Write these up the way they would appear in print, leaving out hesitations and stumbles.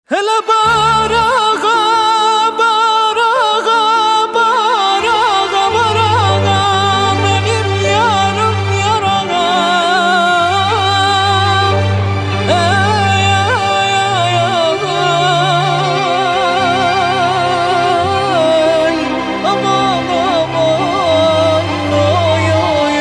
هلا بارغا بارغا بارغا بارغا benim yarım yaraga ey aman aman oy oy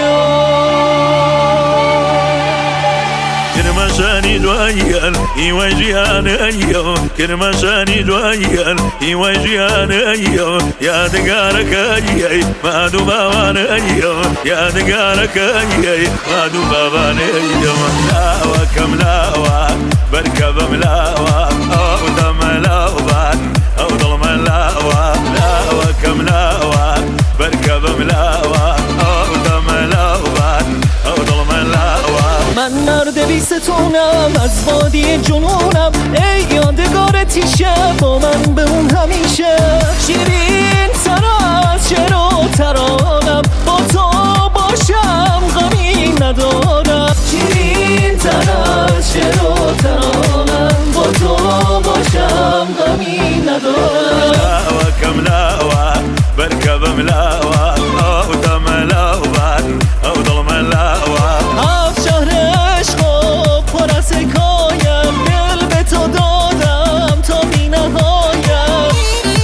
كرمشاني دويان يواجهان ايو كرمشاني دويان يواجهان ايو يا دقارك ايي ما دبابان ايو يا دقارك ايي ما دبابان ايو لاوا كم لاوا بركب ملاوا او دم لاوا او ظلم لاوا لاوا كم لاوا بركب ملاوا او دم لاوا او ظلم لاوا من مرد بیستونم از وادی جنونم ای یادگار تیشه با من بمون همیشه شیرین تر از شعر و ترانم با تو باشم غمی ندارم شیرین تر از شعر و ترانم با تو باشم غمی ندارم لاوا كم لاوا بركب ملاوا او دم لاوا او ظلم لاوا شهر عشق و پر از حکایم دل به تو دادم تا بی نهایم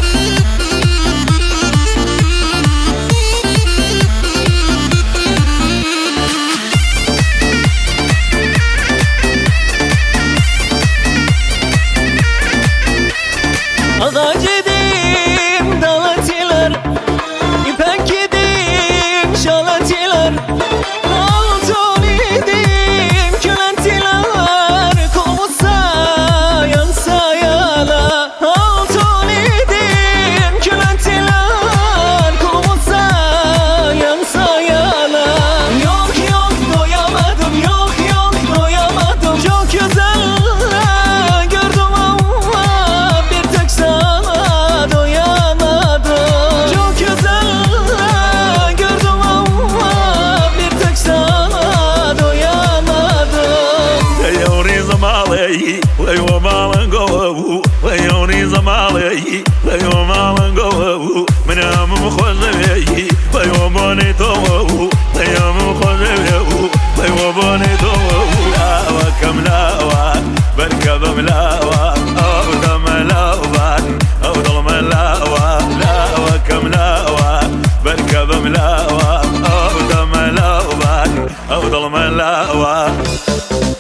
Ağac edim dalatiler İpek edim şalatiler Altın edim külentiler Kovsa yansa yala Altın edim külentiler Kovsa yansa yala Yok yok doyamadım yok yok doyamadım Çok güzel gördüm ama bir tek sana doyamadım Çok güzel gördüm ama bir tek sana doyamadım ويوني زمالي ويومالن قوو ويوني زمالي ويومالن قوو من ام مخزبي ويوموني تو ويوم مخزبي ويوموني تو لاوا كم لاوا بركب ملاوا او دم لاوا او ظلم لاوا لاوا كم لاوا بركب ملاوا او دم لاوا او ظلم لاوا